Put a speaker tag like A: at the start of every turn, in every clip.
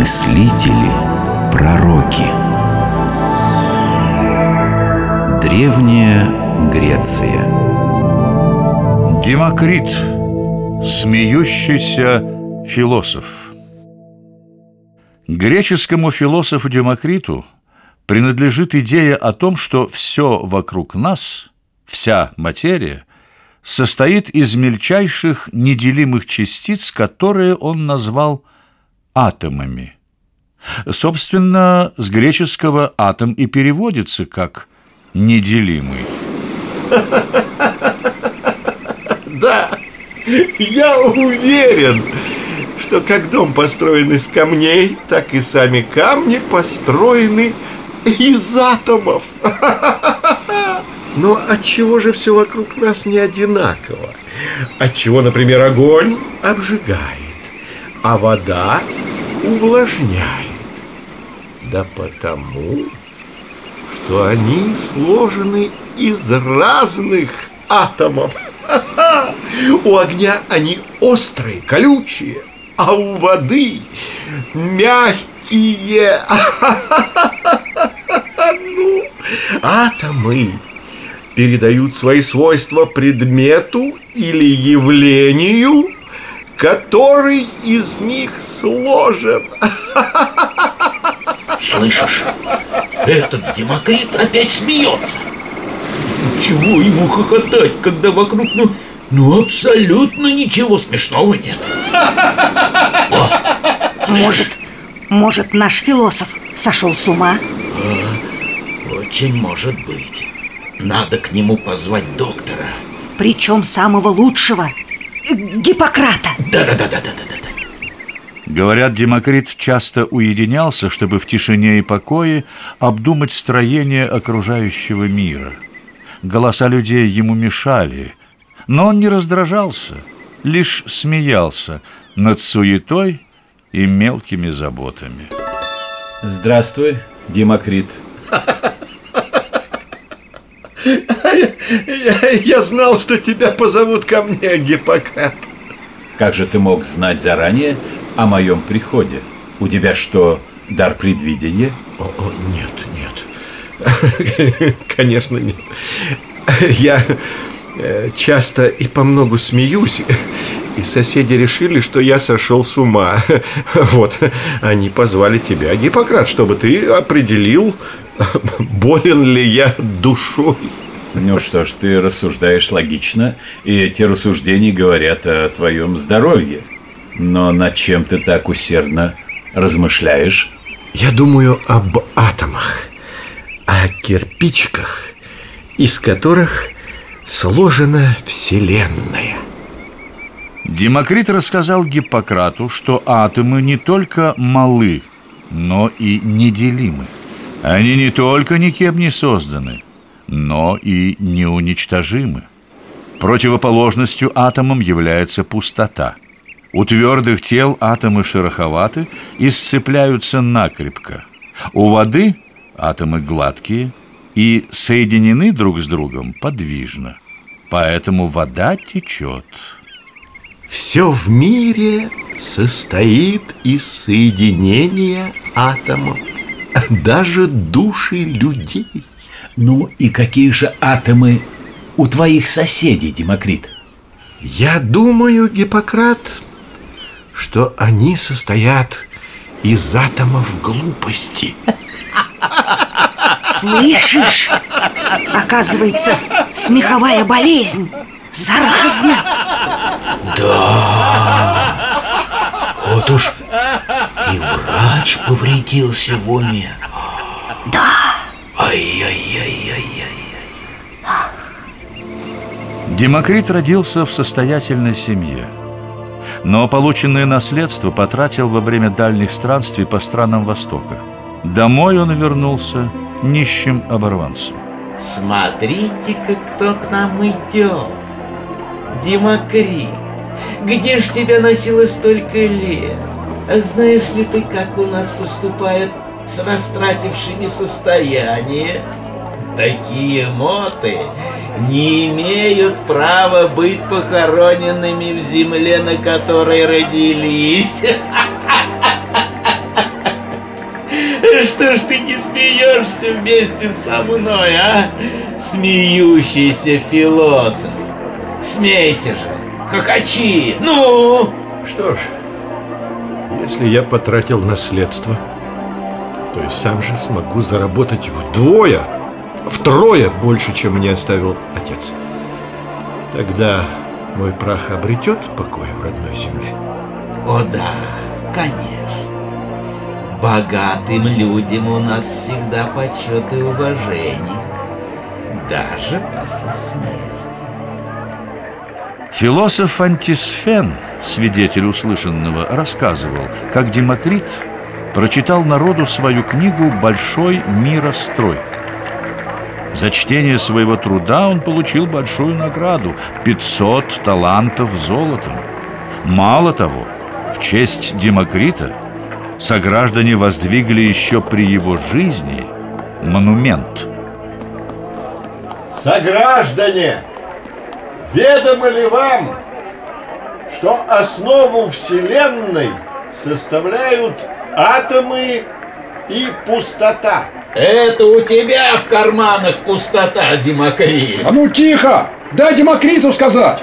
A: мыслители, пророки. Древняя Греция.
B: Демокрит, смеющийся философ. Греческому философу Демокриту принадлежит идея о том, что все вокруг нас, вся материя, состоит из мельчайших неделимых частиц, которые он назвал атомами. Собственно, с греческого «атом» и переводится как «неделимый».
C: Да, я уверен, что как дом построен из камней, так и сами камни построены из атомов. Но отчего же все вокруг нас не одинаково? Отчего, например, огонь обжигает, а вода увлажняет? Да потому, что они сложены из разных атомов. У огня они острые, колючие, а у воды мягкие. Ну, атомы передают свои свойства предмету или явлению, который из них сложен.
D: Слышишь, этот Демокрит опять смеется.
E: Чего ему хохотать, когда вокруг, абсолютно ничего смешного нет?
F: Может, наш философ сошел с ума?
D: Очень может быть. Надо к нему позвать доктора.
F: Причем самого лучшего, Гиппократа.
D: Да.
B: Говорят, Демокрит часто уединялся, чтобы в тишине и покое обдумать строение окружающего мира. Голоса людей ему мешали, но он не раздражался, лишь смеялся над суетой и мелкими заботами.
G: Здравствуй, Демокрит.
C: Я знал, что тебя позовут ко мне, Гиппократ.
G: Как же ты мог знать заранее о моем приходе? У тебя что, дар предвидения?
C: Нет. Конечно, нет. Я часто и помногу смеюсь, и соседи решили, что я сошел с ума. Вот, они позвали тебя, Гиппократ, чтобы ты определил, болен ли я душой.
G: Ну что ж, ты рассуждаешь логично, и эти рассуждения говорят о твоем здоровье. Но над чем ты так усердно размышляешь?
C: Я думаю об атомах, о кирпичиках, из которых сложена Вселенная.
B: Демокрит рассказал Гиппократу, что атомы не только малы, но и неделимы. Они не только никем не созданы, но и неуничтожимы. Противоположностью атомам является пустота. У твердых тел атомы шероховаты и сцепляются накрепко. У воды атомы гладкие и соединены друг с другом подвижно. Поэтому вода течет.
C: Все в мире состоит из соединения атомов, даже души людей.
D: Ну и какие же атомы у твоих соседей, Демокрит?
C: Я думаю, Гиппократ, что они состоят из атомов глупости.
F: Слышишь? Оказывается, смеховая болезнь заразна.
D: Да. Вот уж и врач повредился в уме.
F: Да.
D: Ай-яй-яй-яй-яй.
B: Демокрит родился в состоятельной семье, но полученное наследство потратил во время дальних странствий по странам Востока. Домой он вернулся нищим оборванцем.
E: Смотрите-ка, кто к нам идет. Демокрит, где ж тебя носило столько лет? А знаешь ли ты, как у нас поступают с растратившими состояние? Такие моты не имеют права быть похороненными в земле, на которой родились. Что ж ты не смеешься вместе со мной, а? Смеющийся философ. Смейся же, хохочи, ну!
C: Что ж, если я потратил наследство, то и сам же смогу заработать втрое больше, чем мне оставил отец. Тогда мой прах обретет покой в родной земле.
E: О да, конечно. Богатым людям у нас всегда почет и уважение, даже после смерти.
B: Философ Антисфен, свидетель услышанного, рассказывал, как Демокрит прочитал народу свою книгу «Большой мирострой». За чтение своего труда он получил большую награду – 500 талантов золотом. Мало того, в честь Демокрита сограждане воздвигли еще при его жизни монумент.
C: Сограждане, ведомо ли вам, что основу Вселенной составляют атомы и пустота?
E: Это у тебя в карманах пустота, Демокрит.
H: А ну тихо! Дай Демокриту сказать!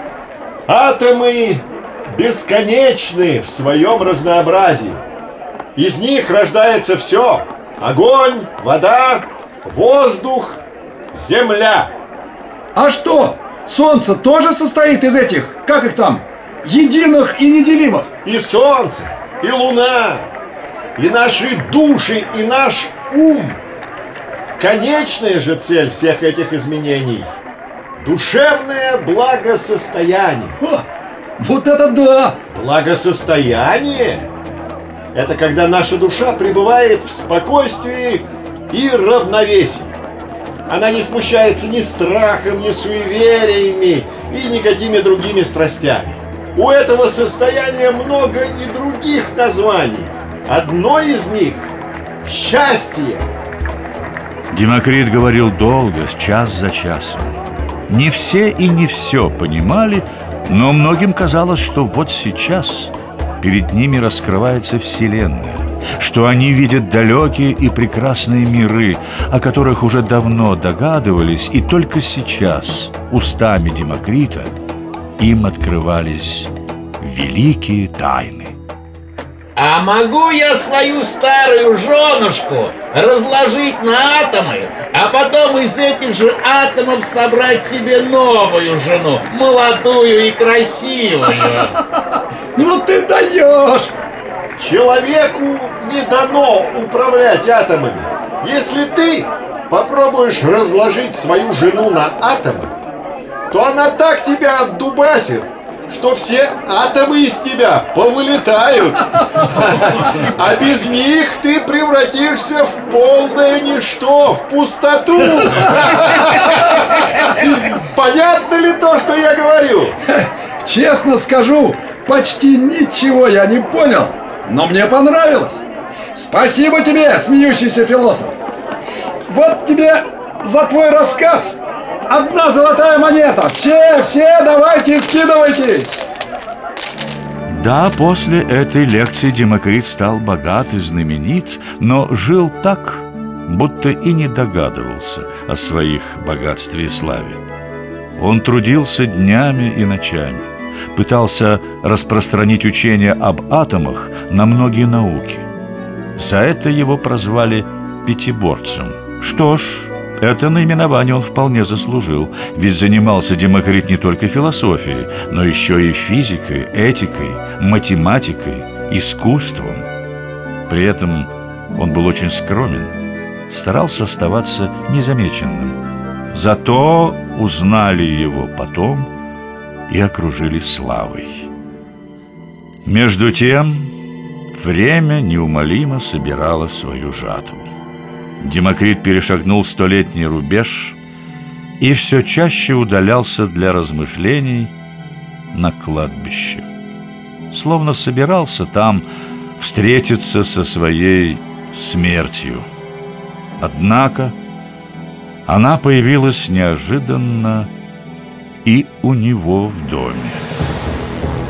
C: Атомы бесконечны в своем разнообразии. Из них рождается все: огонь, вода, воздух, земля.
H: А что? Солнце тоже состоит из этих, как их там, единых и неделимых?
C: И солнце, и луна, и наши души, и наш ум. Конечная же цель всех этих изменений – душевное благосостояние.
H: О, вот это да!
C: Благосостояние – это когда наша душа пребывает в спокойствии и равновесии. Она не смущается ни страхом, ни суевериями и никакими другими страстями. У этого состояния много и других названий. Одно из них – счастье.
B: Демокрит говорил долго, час за часом. Не все и не все понимали, но многим казалось, что вот сейчас перед ними раскрывается Вселенная, что они видят далекие и прекрасные миры, о которых уже давно догадывались, и только сейчас устами Демокрита им открывались великие тайны.
E: А могу я свою старую женушку разложить на атомы, а потом из этих же атомов собрать себе новую жену, молодую и красивую?
H: Ну ты даешь!
C: Человеку не дано управлять атомами. Если ты попробуешь разложить свою жену на атомы, то она так тебя отдубасит, что все атомы из тебя повылетают. А без них ты превратишься в полное ничто, в пустоту. Понятно ли то, что я говорю?
H: Честно скажу, почти ничего я не понял, но мне понравилось. Спасибо тебе, смеющийся философ. Вот тебе за твой рассказ 1 золотая монета. Все, давайте, скидывайтесь.
B: Да, после этой лекции Демокрит стал богат и знаменит, но жил так, будто и не догадывался о своих богатстве и славе. Он трудился днями и ночами, пытался распространить учение об атомах на многие науки. За это его прозвали пятиборцем. Что ж, это наименование он вполне заслужил, ведь занимался Демокрит не только философией, но еще и физикой, этикой, математикой, искусством. При этом он был очень скромен, старался оставаться незамеченным. Зато узнали его потом и окружили славой. Между тем, время неумолимо собирало свою жатву. Демокрит перешагнул 100-летний рубеж и все чаще удалялся для размышлений на кладбище. Словно собирался там встретиться со своей смертью. Однако она появилась неожиданно и у него в доме.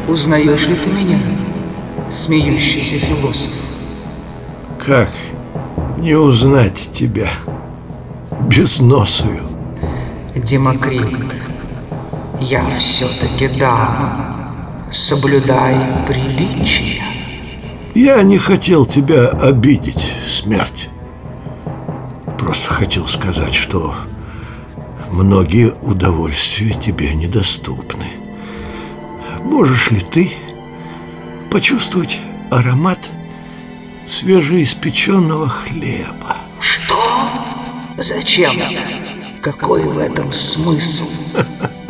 F: Узнаешь ли ты меня, смеющийся философ?
C: Как не узнать тебя, безносую.
I: Демокрит, я все-таки дама, соблюдаю приличия.
C: Я не хотел тебя обидеть, смерть. Просто хотел сказать, что многие удовольствия тебе недоступны. Можешь ли ты почувствовать аромат свежеиспеченного хлеба?
I: Что? Зачем это? Какой в этом смысл?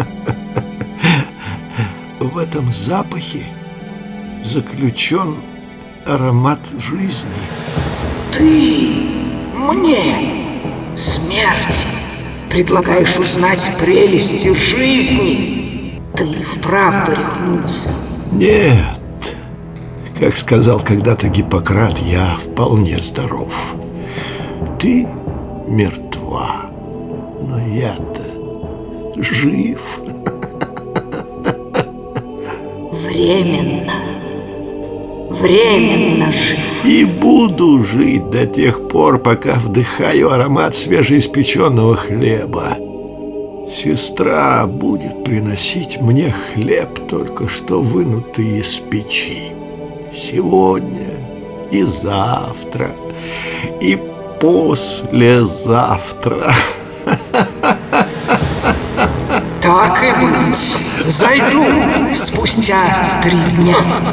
C: В этом запахе заключен аромат жизни.
I: Ты мне, смерть, предлагаешь узнать прелести жизни? Ты вправду рехнулся?
C: Нет. Как сказал когда-то Гиппократ, я вполне здоров. Ты мертва, но я-то жив.
I: Временно жив.
C: И буду жить до тех пор, пока вдыхаю аромат свежеиспеченного хлеба. Сестра будет приносить мне хлеб, только что вынутый из печи. Сегодня и завтра, и послезавтра.
I: Так и быть. Зайду спустя 3 дня.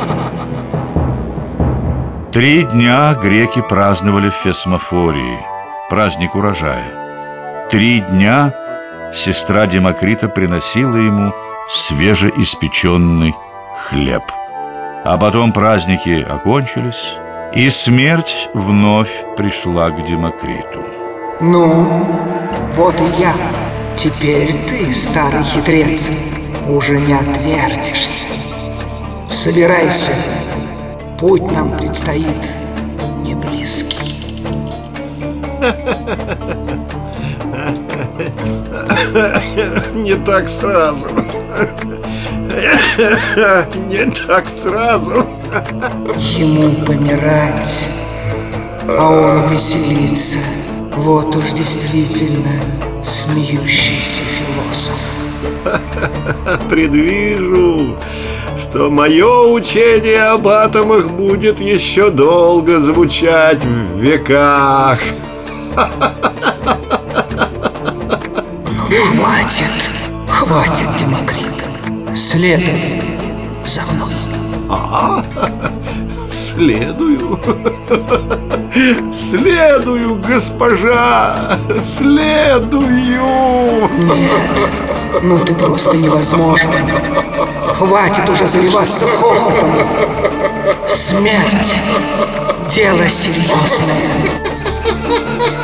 B: 3 дня греки праздновали в Фесмофории, праздник урожая. 3 дня сестра Демокрита приносила ему свежеиспеченный хлеб. А потом праздники окончились, и смерть вновь пришла к Демокриту.
I: Ну, вот и я. Теперь ты, старый хитрец, уже не отвертишься. Собирайся. Путь нам предстоит не близкий.
C: Не так сразу. Не так сразу.
I: Ему помирать, а он веселится. Вот уж действительно смеющийся философ.
C: Предвижу, что мое учение об атомах будет еще долго звучать в веках.
I: Хватит, Демокрит. Следуй за мной.
C: Следую. Следую, госпожа. Следую.
I: Нет, ну ты просто невозможен. Хватит уже заливаться хохотом. Смерть — дело серьезное.